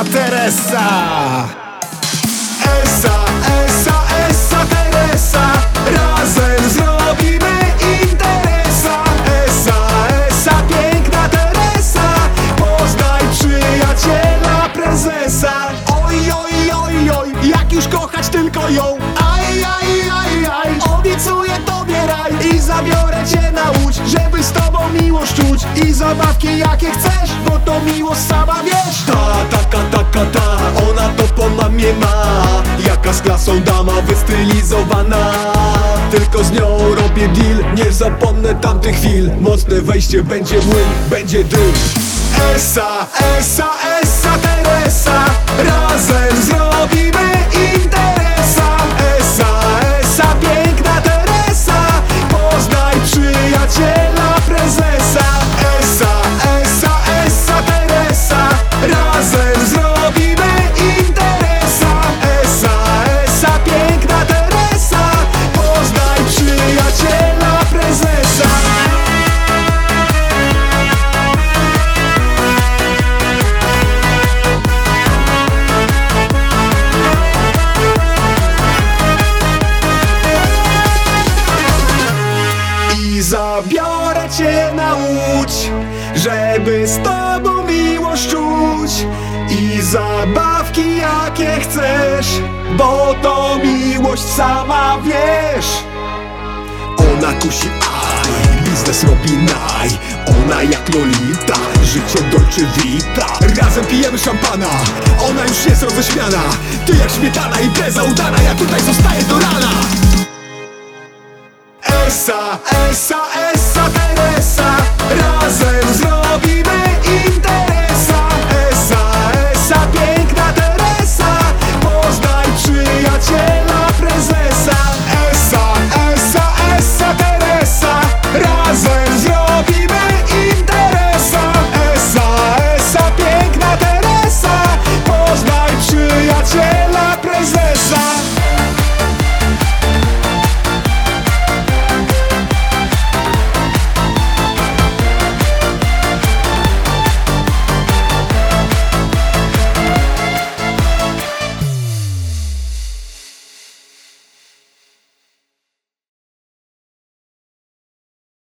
Teresa. Esa, Esa, Esa, Teresa, razem zrobimy interesa. Esa, Esa, piękna Teresa, poznaj przyjaciela prezesa. Oj, oj, oj, oj, jak już kochać tylko ją. Aj, aj, aj, aj, obiecuję tobie raj i zabiorę cię na łódź, żeby z tobą miłość czuć i zabawki jakie chcesz, bo to miłość sama wiesz. Ta, ona to po mamie ma, jaka z klasą dama wystylizowana. Tylko z nią robię deal, nie zapomnę tamtych chwil. Mocne wejście, będzie młyn, będzie dym. Esa, Esa, Esa, Teresa, razem zrobimy interesa. Esa, Esa, piękna Teresa, poznaj przyjaciela prezesa. Esa, Esa, Esa, Teresa, razem zrobimy interesa. Esa, Esa, piękna Teresa, poznaj przyjaciela prezesa. I zabiorę cię na łódź, żeby z tobą miłość czuć i zabawki jakie chcesz, bo to miłość sama wiesz. Ona kusi aj, biznes robi naj. Ona jak Lolita, życie Dolce Vita. Razem pijemy szampana, ona już jest roześmiana. Ty jak śmietana, impreza udana, ja tutaj zostaję do rana. Esa, Esa, Esa, Teresa, razem